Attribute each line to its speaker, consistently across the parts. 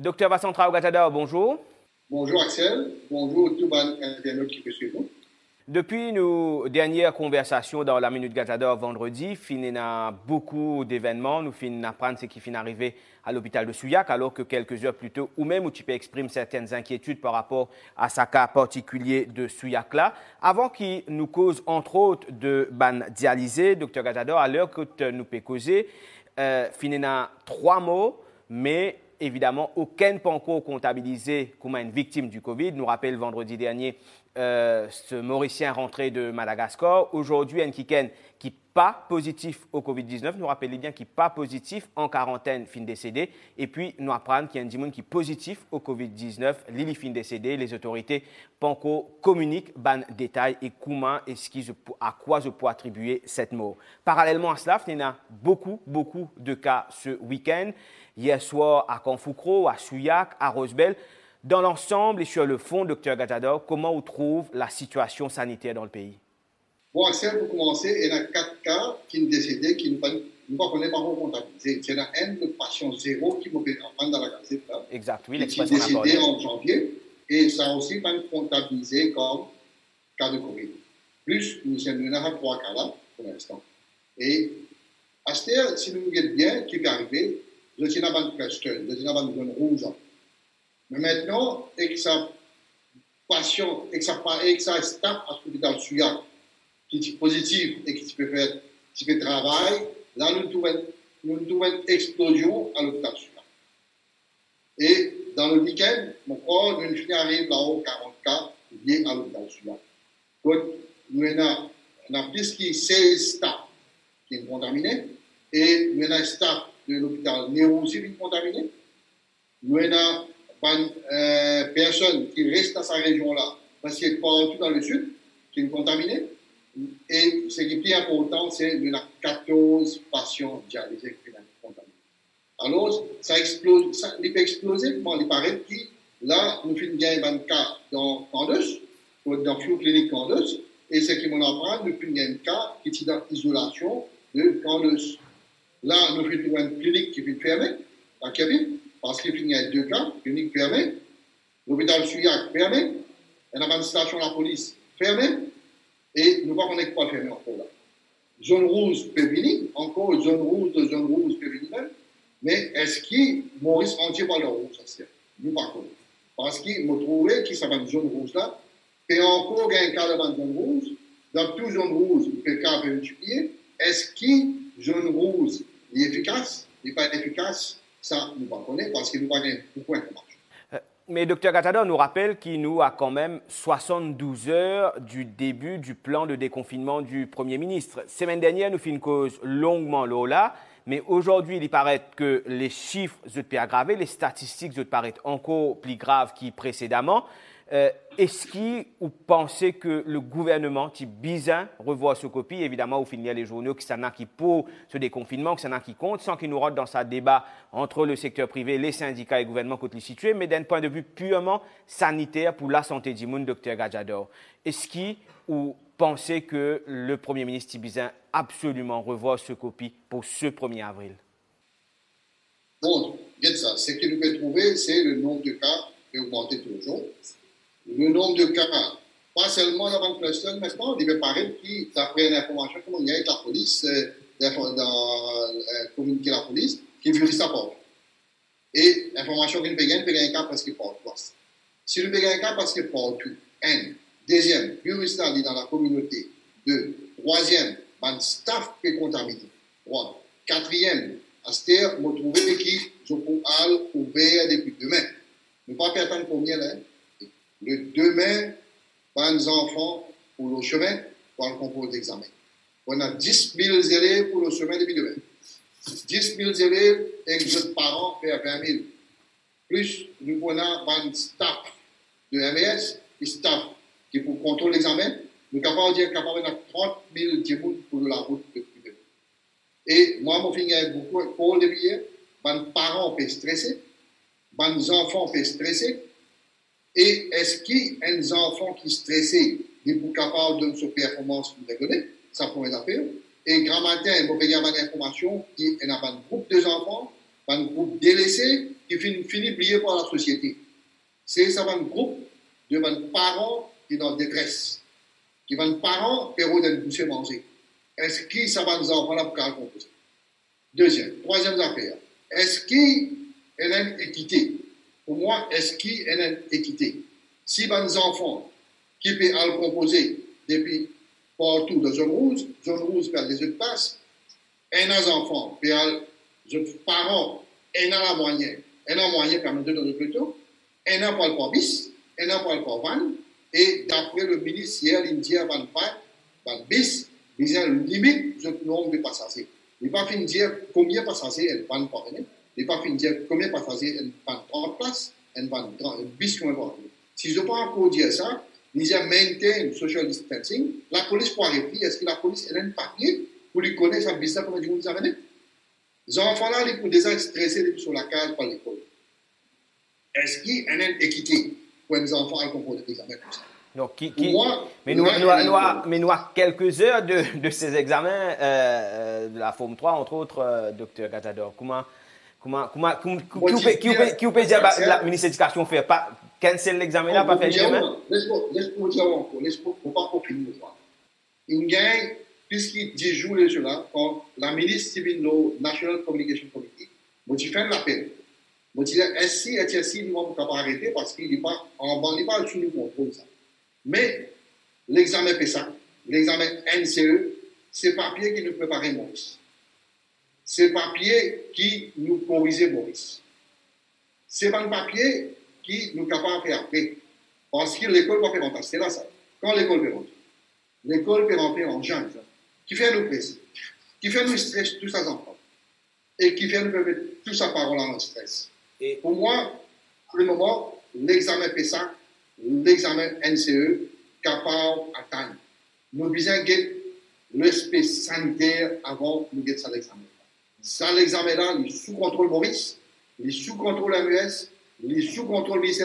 Speaker 1: Docteur Vincent Traoré-Gatador, bonjour.
Speaker 2: Bonjour Axel, bonjour tout les internautes qui peut suivre nous.
Speaker 1: Depuis nos dernières conversations dans la Minute Gatador vendredi, il y a beaucoup d'événements. Nous finissons d'apprendre ce qui finit arrivé à l'hôpital de Souillac, alors que quelques heures plus tôt, ou même où tu peux exprimer certaines inquiétudes par rapport à ce cas particulier de Souillac là. Avant qu'il nous cause entre autres de ban dialysé, Docteur Gatador, à l'heure que nous peut causer, il y a 3 morts, mais évidemment, aucun pas encore comptabilisé comme une victime du Covid. Nous rappelle vendredi dernier, ce Mauricien rentré de Madagascar. Aujourd'hui, un Kiken qui n'est pas positif au Covid-19. Nous rappelons bien qu'il n'est pas positif en quarantaine, fin décédé. Et puis, nous apprenons qu'il y a un Dimoun qui est positif au Covid-19. Lili fin décédé. Les autorités Panko communiquent ban détails et comment à quoi je peux attribuer cette mort. Parallèlement à cela, il y a beaucoup de cas ce week-end. Hier soir à Kanfoukro, à Souillac, à Rosebel. Dans l'ensemble et sur le fond, Dr Gatador, comment on trouve la situation sanitaire dans le pays?
Speaker 2: Bon, Axel, pour commencer, il y a 4 cas qui sont décédés, qui ne connaissent pas comptabilisés. Il y en a un de patient zéro qui m'a fait entendre dans la gazette. Là,
Speaker 1: exact, oui,
Speaker 2: qui est décédé en janvier. Et ça aussi pas comptabilisé comme cas de Covid. Plus, nous avons 3 cas là pour l'instant. Et à ce stade, si nous regardons bien, qui peut arriver, je tiens à une cluster, je tiens à une zone rouge. Mais maintenant, avec sa patient, avec sa staff à l'hôpital Souillac, qui est positif et qui peut faire travail, là, nous trouvons une explosion à l'hôpital Souillac. Et dans le week-end, mon corps, nous arrive là-haut 40 cas liés à l'hôpital Souillac. Donc, nous avons plus de 16 staff qui sont contaminés et nous avons un staff de l'hôpital Néo aussi qui est contaminé. Nous avons personne qui reste dans sa région-là, parce qu'il est partout dans le sud, qui est contaminé. Et ce qui est plus important, c'est qu'il y a 14 patients dialysés qui sont contaminés. Alors, ça explose, il peut exploser, comment il paraît que là, nous faisons bien un cas dans Candace, dans Flow Clinique Candace, et ce qui m'en apprend, nous faisons un cas qui est dans l'isolation de Candace. Là, nous faisons une clinique qui est fermée, à Kevin, parce qu'il y a 2 cas, clinique fermée, l'hôpital Souillac fermé, il y a une station de la police fermée, et nous ne pouvons pas fermer encore là. Zone rouge peut venir, encore zone rouge peut venir, mais est-ce que Maurice entier par le rouge, ça nous pas connaître. Parce qu'il m'a trouvé que ça va une zone rouge là, et encore un cas de zone rouge, dans toute zone rouge, le cas peut multiplier, est-ce que zone rouge est efficace, n'est pas efficace? Ça, nous ne connaissons pas parce que nous n'avons pas beaucoup d'informations.
Speaker 1: Mais Dr Gatador nous rappelle qu'il nous a quand même 72 heures du début du plan de déconfinement du Premier ministre. Semaine dernière, nous faisons une cause longuement là, mais aujourd'hui, il paraît que les chiffres se sont aggravés, les statistiques se paraissent encore plus graves que précédemment. Est-ce que vous pensez que le gouvernement, qui bizarre, revoit ce copie? Évidemment, vous finissez les journaux qui s'en a qui pour ce déconfinement, qui s'en a qui compte, sans qu'il nous rentre dans ce débat entre le secteur privé, les syndicats et le gouvernement contre les situés, mais d'un point de vue purement sanitaire pour la santé du monde, Dr Gatador. Est-ce que vous pensez que le Premier ministre Tibizin absolument revoit ce copie pour ce 1er avril?
Speaker 2: Bon, regarde ça. Ce que nous pouvons trouver, c'est le nombre de cas qui a augmenté toujours. Le nombre de cas, pas seulement dans le cluster, maintenant, il peut paraître qu'il d'après l'information qu'il y a avec la police, communiquer la police, qui vérifie sa porte. Et l'information qu'il peut gagner un cas parce qu'il porte. Si le peut gagner un cas parce qu'il porte tout, un. Deuxième, virus là dans la communauté. 2. Troisième, un staff qui est contaminé. 3. Quatrième, à ce terre, on trouve qui je peux aller ouvert depuis demain. Ne pas perdre combien là. Le demain, les enfants pour le chemin, pour le concours d'examen. On a 10 000 élèves pour le chemin depuis demain. 10 000 élèves et les parents faire 20 000. Plus, nous avons un staff de MES, et staff qui pour contrôler l'examen, nous sommes capables de dire qu'on a 30 000 djemouns pour la route depuis demain. Et moi, mon fils a beaucoup pour les billets, les parents peuvent stresser, les enfants peuvent stresser. Et est-ce qu'il y a des enfants qui sont stressés, qui sont capables de faire performance pour les donner? Ça pourrait être affaire. Et grand matin, il faut payer une information qu'il y a un groupe d'enfants, un groupe délaissé, qui finit plié par la société. C'est ça un groupe de parents qui sont en détresse, qui sont parents qui ont poussé manger. Est-ce que ça va nous enfants là pour composer? Troisième affaire. Est-ce qu'il y a une équité? Pour moi, est-ce qu'il y a une équité? Si les enfants qui peuvent composer depuis partout de zone rouge perd les autres passes, et les enfants, les parents, et la moyenne permet de donner plutôt, et n'a pas le pas bis, et n'a pas le pas van, et d'après le ministre hier, il dit avant de bis, il y a une limite du nombre de passagers. Il n'est pas fini de dire combien de passagers elle va pas venir, il n'est pas fini de dire combien de passagers elle va prendre place, elle va bis combien va venir. Si je ne peux pas encore dire ça, ils ont maintain social distancing. La police pour arrêter, est-ce que la police a un papier pour lui connaître sa business pour dire où ils ont venu? Les enfants là, ils sont déjà stressés sur la case par l'école. Est-ce qu'il y a une équité pour les enfants à composer des examens comme ça?
Speaker 1: Donc, mais nous avons quelques heures de ces examens de la Forme 3, entre autres, Dr. Gatador. Qui peut dire la ministre de l'Éducation fait pas cancel l'examen là, pas faire demain?
Speaker 2: Laisse-moi dire encore, laisse-moi pas finir le soir. Il gagne plus que 10 jours de cela, quand la ministre Civil Law National Communication Committee m'a fait un appel. M'a dit, est-ce que nous ne pouvons pas arrêter parce qu'il n'est pas sous le contrôle ça. Mais l'examen PESA, l'examen NCE, c'est papier qui nous préparait Maurice. C'est papier qui nous corrigeait Maurice. C'est pas un papier qui nous capable de faire après. Parce que l'école va faire rentrer. C'est là ça. Quand l'école peut rentrer. L'école peut rentrer en janvier. Qui fait nous plaisir. Qui fait nous stress tous ces enfants. Et qui fait nous mettre tout sa parole en stress. Et pour moi, pour le moment, l'examen PESA, l'examen NCE, capable d'atteindre. Nous devons get l'aspect sanitaire avant de get ça l'examen. Ça, l'examen-là, il est sous contrôle Maurice, il est sous contrôle MES, il est sous contrôle ministère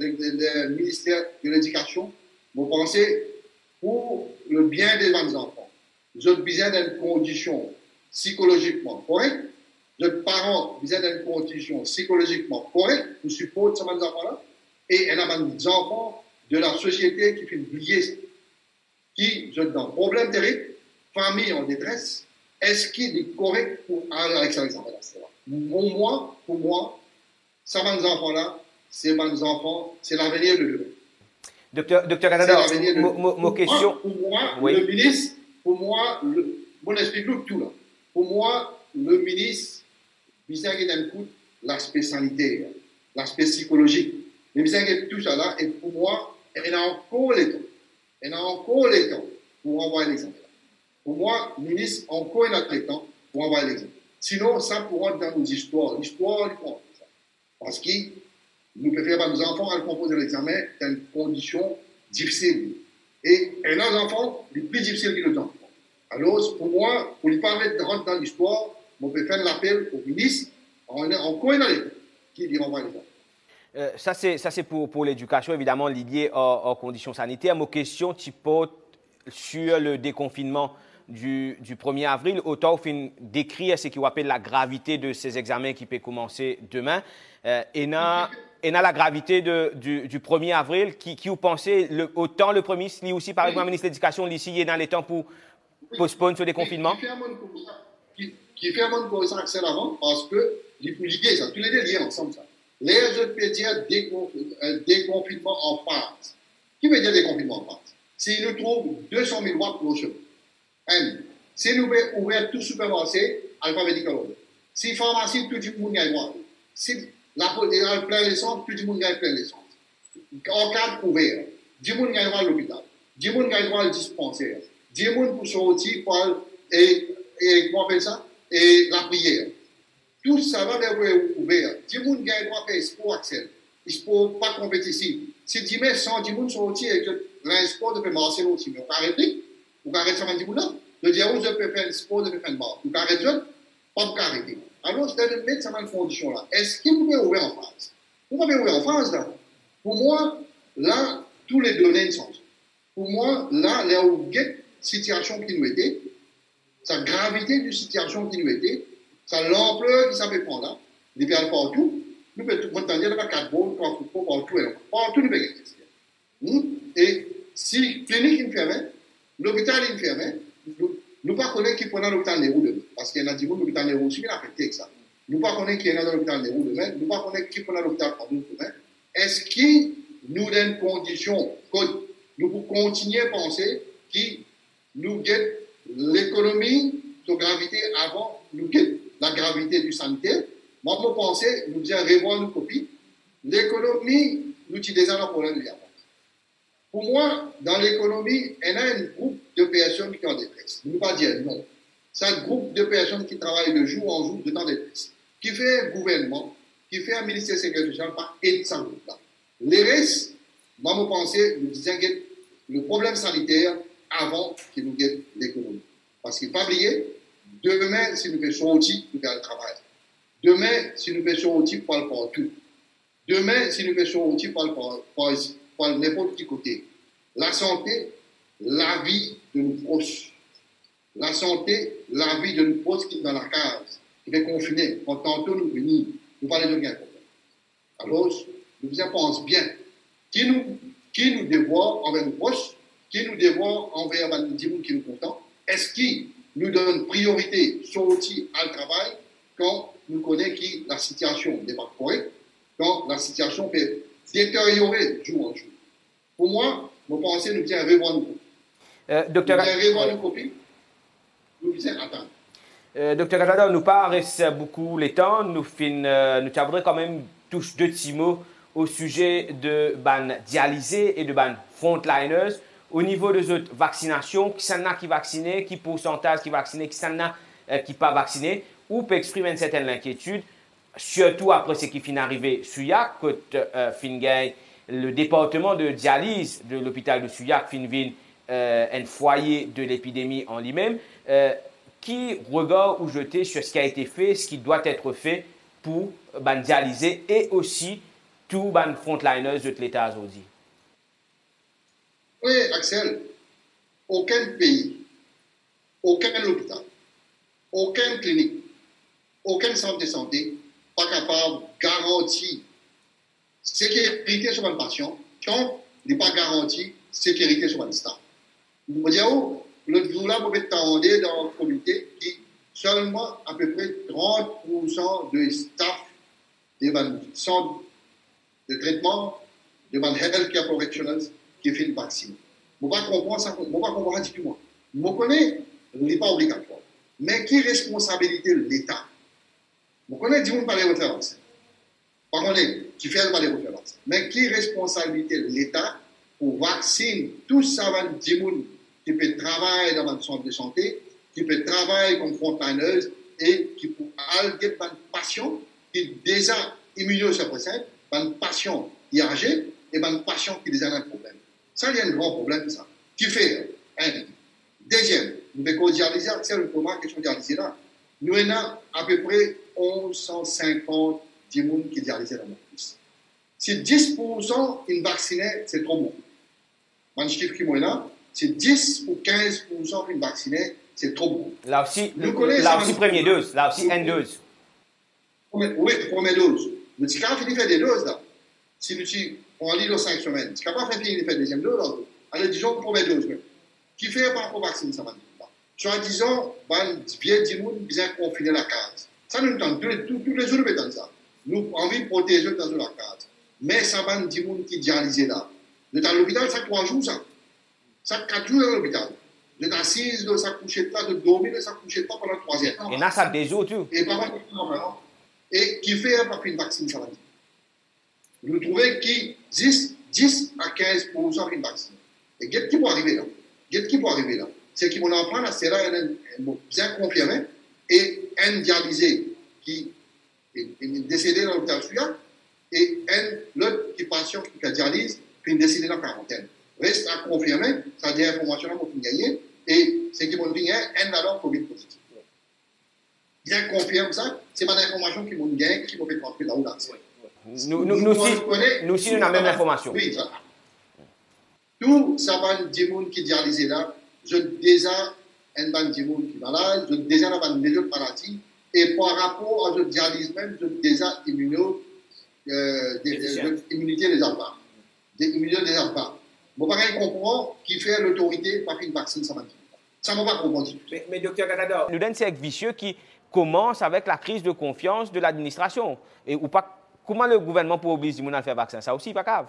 Speaker 2: de l'Éducation. Vous pensez, pour le bien des enfants, vous avez besoin d'une condition psychologiquement correcte, les parents ont besoin d'une condition psychologiquement correcte pour supporter ces enfants-là, et il y a des enfants de la société qui font oublier, qui ont un problème terrible, famille en détresse. Est-ce qu'il est correct pour aller avec ces enfants-là? Pour moi, ces enfants-là, c'est les enfants, c'est l'avenir de l'Europe.
Speaker 1: Docteur Gatador, mon question.
Speaker 2: Pour moi, oui. Le ministre, bon, explique tout là. Pour moi, le ministre, il écoute l'aspect sanitaire, l'aspect psychologique. Il écoute tout ça là, et pour moi, il a encore les temps. Il a encore les temps pour envoyer l'examen. Pour moi, le ministre, encore il a le temps pour envoyer l'examen. Sinon, ça pourra être dans nos histoires. L'histoire, il faut ça. Parce que nous préférons nos enfants à composer l'examen dans une condition difficile. Et nos enfants, les plus difficiles que nos enfants. Alors, pour moi, pour ne pas rentrer dans l'histoire, on peut faire l'appel au ministre, encore il a les temps, qui lui renvoie l'examen.
Speaker 1: Ça, c'est pour l'éducation, évidemment, lié aux conditions sanitaires. Ma question, tu portes sur le déconfinement du 1er avril. Autant au fin décrire ce qu'on appelle la gravité de ces examens qui peut commencer demain. Et dans la gravité du 1er avril, qui vous pensez, autant le premier, ni aussi, par exemple, le ministre de l'Éducation, ici, il est dans les temps pour postponer ce déconfinement?
Speaker 2: Qui fait un monde comme ça accélérément parce que les liés, ça, tous les deux liés ensemble, ça. Les autres peuvent dire déconfinement en phase. Qui veut dire déconfinement en phase? Si nous trouvons 200 000 watts pour le chemin. Si nous pouvons ouvrir tout supermarché, alphabétiquement. Si pharmacie, tout le monde gagne droit. Si la police a plein l'essence, tout le monde gagne plein l'essence. En cas ouvert, 10 monde gagne droit à l'hôpital. 10 monde gagne droit au dispensaire. 10 monde pour sortir et comment on fait ça? Et la prière. Tout ça va être ouvert. 10 monde gagne droit à faire sport accès. Sport pas compétitif. Si 10 000, 110 monde sortir et que l'sport de faire marcher aussi, mais on peut arrêter. Vous pouvez arrêter ça, vous là. Le dire, vous pouvez faire un sport, vous pouvez faire une barre. Vous pouvez arrêter, pas vous arrêter. Alors, c'est de mettre ça dans une condition là. Est-ce qu'il vous pouvez ouvrir en phase? Vous pouvez ouvrir en phase là. Pour moi, là, tous les données sont. Pour moi, là, il y a une situation qui nous était, sa gravité de situation qui nous était, sa l'ampleur qui ça peut prendre là, les perles partout, nous pouvons montagne dans 4 bons, 3 football, partout nous pouvons. Et si clinique est fermée, l'hôpital est fermé, nous ne connaissons pas qui pendant l'hôpital Nérou demain. Parce qu'il y a des gens l'hôpital Nérou aussi, il a affecté avec ça. Nous ne connaissons pas qui est dans l'hôpital Nérou demain, nous ne connaissons pas qui pendant l'hôpital Padoue demain. Est-ce qu'il nous donne conditions que nous pouvons continuer à penser que nous gagnons l'économie de gravité avant nous gagnons la gravité du sanitaire? Moi, je pense que nous devons revoir nos copies. L'économie, nous utilisons le problème de l'avance. Pour moi, dans l'économie, il y a un groupe de personnes qui sont en détresse. Je ne veux pas dire non. C'est un groupe de personnes qui travaillent de jour en jour de temps détresse, qui fait un gouvernement, qui fait un ministère de la Sécurité sociale par aide de ce groupe-là. Les restes, moi, je pense que nous disons que le problème sanitaire avant qu'il nous guette l'économie. Parce qu'il ne faut pas oublier, demain, si nous faisons sortir, nous faisons le travail. Demain, si nous faisons sortir, nous parlons partout. Demain, si nous faisons sortir, nous parlons n'importe quel côté. La santé, la vie de nos proches. La santé, la vie de nos proches qui sont dans la case, qui est confinée. Quand tantôt nous venons, nous parlons de rien problème. Alors, nous pensons bien qui nous dévoie envers nos proches, qui nous dévoie envers les gens qui nous content. Est-ce qu'il nous donne priorité sortir à le travail quand nous connaissons que la situation n'est pas correcte, quand la situation peut détériorer jour en jour? Pour moi, je pense que nous devons revoir nos copies.
Speaker 1: Docteur,
Speaker 2: nous devons revoir nos copies. Nous devons attendre.
Speaker 1: Docteur Gadada, nous pas reste beaucoup le temps. Nous t'avouerons quand même touche deux petits mots au sujet de ban dialysés et de ban frontliners. Au niveau de cette vaccination, qui s'en a qui vacciné, qui pourcentage qui vacciné, qui s'en a qui pas vacciné, ou peut exprimer une certaine inquiétude, surtout après ce qui finit arrivé Souillac, que le département de dialyse de l'hôpital de Souillac finit un foyer de l'épidémie en lui-même. Qui regarde ou jeter sur ce qui a été fait, ce qui doit être fait pour dialyser et aussi tout les frontliners de l'État aujourd'hui?
Speaker 2: Oui, Axel, aucun pays, aucun hôpital, aucune clinique, aucun centre de santé pas capable de garantir sécurité sur un patient quand il n'est pas garanti sécurité sur un staff. Vous voyez où l'autre jour là, vous pouvez t'entendre dans le comité qui seulement à peu près 30% de staff des centres de traitement, des healthcare professionals qui fait le vaccin. Je ne comprends pas ça, je ne comprends du tout. Je connais, ce n'est pas obligatoire. Mais qui est responsabilité de l'État? Je connais, du monde pas les refaire vaccin. Par contre, qui fait pas les refaire vaccin. Mais qui est responsabilité de l'État pour vacciner tout ça, du monde qui peut travailler dans un centre de santé, qui peut travailler comme frontliners et qui peut aller dans une patient qui est déjà immunosuppressée, dans une patient qui est âgée et dans une patient qui a déjà un problème. Ça, il y a un grand problème, ça. Qui fait un. Deuxième, nous avons dialysé, c'est le problème question dialysé là. Nous avons à peu près 1150 personnes qui dialysent dans notre pays. Si 10% sont vaccinés, c'est trop bon. Mon chiffre qui est là, c'est 10 ou 15% sont vaccinés, c'est trop bon.
Speaker 1: Là aussi, première dose, là aussi, une dose.
Speaker 2: Oui, première dose. Mais si quand on finit de faire des doses, là, si on lit dans 5 semaines, si on n'a pas fini de faire deuxième dose, alors disons première dose. Qui fait par rapport au vaccin, ça va dire. Soit disons, bien du monde, bien confiner la case. Ça nous tente, tous les jours, nous dans ça. Nous avons envie de protéger dans la case. Mais ça va du monde qui dialysé là. Nous sommes à l'hôpital, ça 3 jours, ça. Ça 4 jours à l'hôpital. Nous sommes assis, ça couchait pas, de dormir, ça couchait pas pendant 3 heures.
Speaker 1: Et là, ça des jours, tout.
Speaker 2: Et par contre, et qui fait par une vaccin, ça va dire. Nous trouvons que 10 à 15% une vaccin. Et qu'est-ce qui peut arriver là? C'est qu'ils vont en prendre, c'est là, bien confirmé, et un dialysé qui est décédé dans l'hôpital Souillac, et l'autre qui patient qui a dialyse, puis décédé dans la quarantaine. Reste à confirmer, ça dit information là pour gagner, et c'est qu'ils vont dire, un alors Covid positif. Bien confirme ça, c'est pas l'information qu'ils vont gagner, qui vont faire rentrer là-haut là.
Speaker 1: Nous aussi, nous avons la même information.
Speaker 2: Oui, ça. Tout ça va des gens qui dialysent là, je déjà un ban de gens qui malade, je déjà un ban de maladies, et par rapport à ce dialyse même, je déjà l'immunité des enfants. L'immunité des enfants. Je ne peux pas comprendre qui fait l'autorité par une vaccine sans vaccin. Ça ne m'a pas compris.
Speaker 1: Mais docteur Gatador, nous donne un cercle vicieux qui commence avec la crise de confiance de l'administration. Et ou pas, comment le gouvernement peut obliger les gens à faire vaccin? Ça aussi, pas grave.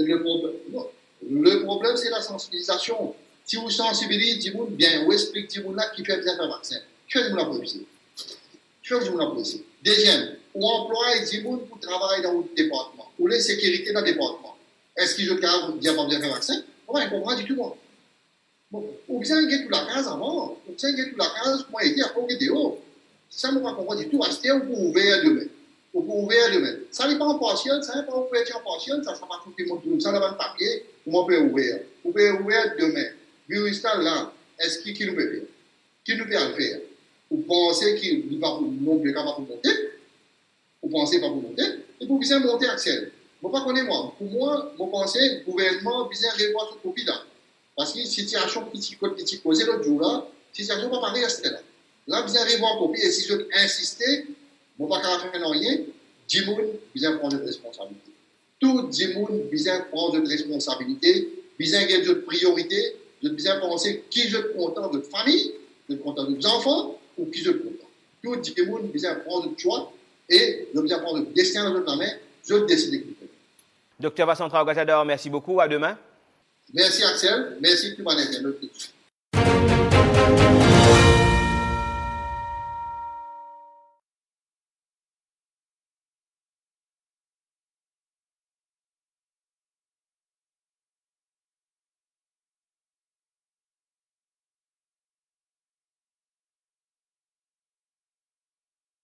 Speaker 2: Le problème, c'est la sensibilisation. Si vous sensibilisez les gens bien, vous expliquez les gens qui fait bien faire vaccin, qui fait les gens apprécier. Qui fait les gens apprécier. Deuxième, ou emploie les gens pour travailler dans votre département, ou les sécurités dans le département. Est-ce qu'ils ont bien pas bien faire vaccin? On va comprendre du tout. Bon, ou bien il y a toute la case avant, ou bien il y a toute la case, moi, il dit à quoi vidéo. Ça ne va pas comprendre du tout. Acheter ou pour ouvrir demain. Ou pour ouvrir demain. Ça n'est pas en partiel, ça n'est pas ouverture en partiel, ça ne va pas tout le monde. Ça n'a pas de papier, comment on peut ouvrir. On peut ouvrir demain. Virus là, est-ce qui nous peut faire? Qui nous peut le faire? Vous pensez qu'il va non plus capable de monter? Vous pensez pas pour monter? Et pour bien monter, Axel. Je ne sais pas connaître moi. Pour moi, je pense que le gouvernement bien revoir ce copie là. Parce que la situation qui posée l'autre jour là, la situation ne va pas rester là. Là, bien revoir copie. Et si je insiste, je ne vais pas faire rien. 10 personnes bien prendre de responsabilité. Tout 10 personnes bien prendre de responsabilité, bien gagner de priorité, de bien penser qui je suis content de famille, je suis content de enfants, ou qui je suis content. Tout 10 personnes bien prendre de choix et de bien prendre le destin dans notre main, je décide.
Speaker 1: Docteur Vincent Traoré-Gatador, merci beaucoup. À demain.
Speaker 2: Merci Axel. Merci tout le monde.